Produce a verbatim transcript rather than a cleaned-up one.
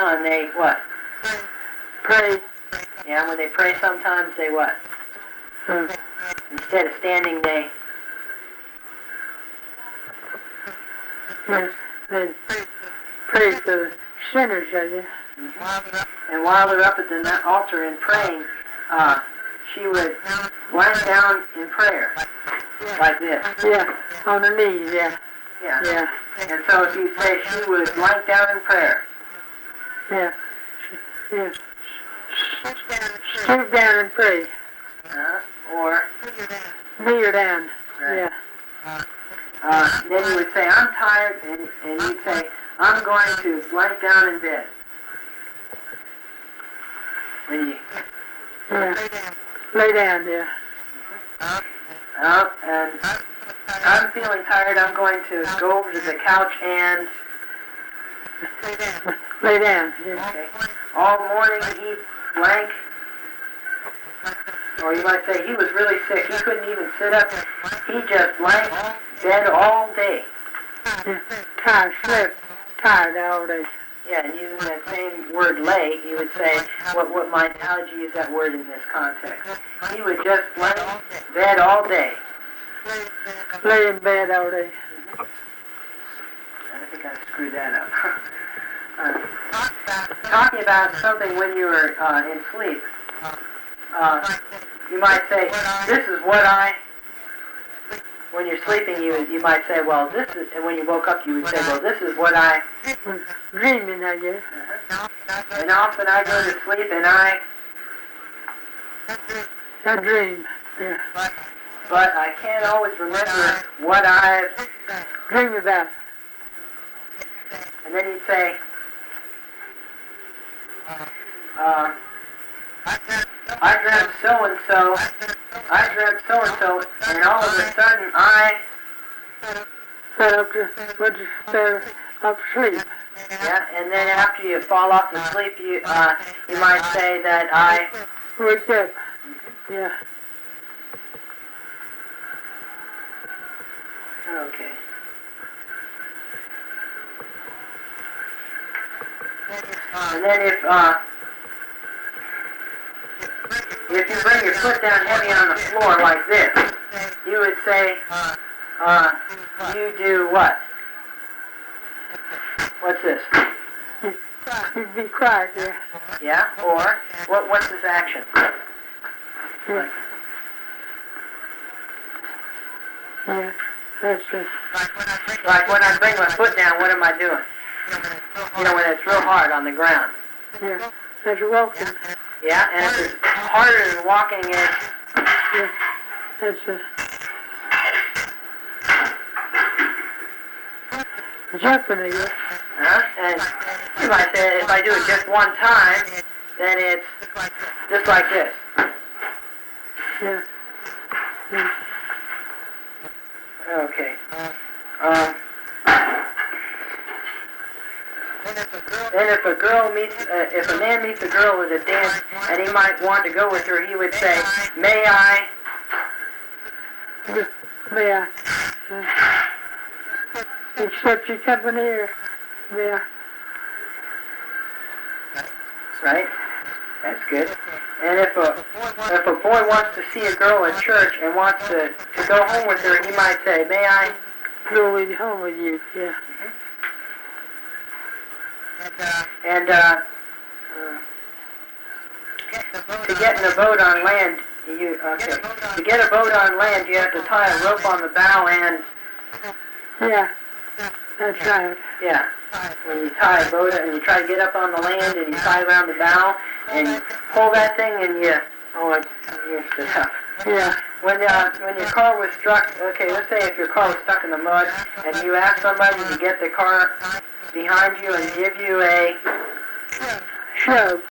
now and they what? Pray. Yeah, when they pray sometimes they what? Uh, Instead of standing, they... They, they pray for the sinners, I guess. Mm-hmm. And while they're up at the altar and praying, uh, she would lie down in prayer, like this. Yeah, on her knees, yeah. Yeah. Yeah. And so if you say she would lie down in prayer. Yeah. Yeah. Stoop down and pray. Uh, or... Kneel her down. Right. Yeah. Uh, then you would say, I'm tired, and, and you'd say, I'm going to lie down in bed. When you... Yeah. Lay down, yeah. Uh, and I'm feeling tired, I'm going to go over to the couch and... Lay down, yeah. Okay. All morning he blank. Or you might say he was really sick. He couldn't even sit up. He just blank bed all day. Yeah. Tired, slept, tired all day. Yeah, and using that same word lay, you would say, what what might, how would you use that word in this context? He would just blank bed all day. Lay in bed all day. I think I screwed that up. uh, talking about something when you were uh, in sleep, uh, you might say, this is what I... When you're sleeping, you you might say, well, this is... And when you woke up, you would say, well, this is what I... Dreaming, I guess. Uh-huh. And often I go to sleep and I... I dream, yeah. But I can't always remember what I've... Dream about. And then you'd say... Uh, I dreamt so-and-so, I dreamt so-and-so, and all of a sudden I... Fell up to, went to fell up sleep. Yeah, and then after you fall off to sleep, you uh, you might say that I... Wake up, yeah. Okay. And then if, uh... If you bring your foot down heavy on the floor like this, you would say, uh, you do what? What's this? You'd be quiet, yeah. Yeah? Or, what? what's this action? Yeah. Yeah, that's it. Like when I bring my foot down, what am I doing? You know, when it's real hard on the ground. Yeah, that's walking. Yeah, and if it's harder than walking, it's... Yeah, that's it. Jumping, I guess. Huh? And you might say, if I do it just one time, then it's just like this. Yeah. Yeah. Okay. Um... Then if a girl meets, uh, if a man meets a girl at a dance and he might want to go with her, he would say, may I? May I? Uh, accept your company or may I? Right? That's good. And if a, if a boy wants to see a girl at church and wants to, to go home with her, he might say, may I? Go with, home with you, yeah. Mm-hmm. And uh, uh, to get in a boat on land, you okay? To get a boat on land, you have to tie a rope on the bow and yeah, that's right. Yeah, when you tie a boat and you try to get up on the land and you tie around the bow and you pull that thing and you oh, it's used to tough. Yeah. When uh, when your car was struck, okay, let's say if your car was stuck in the mud and you ask somebody to get the car behind you and give you a Shove.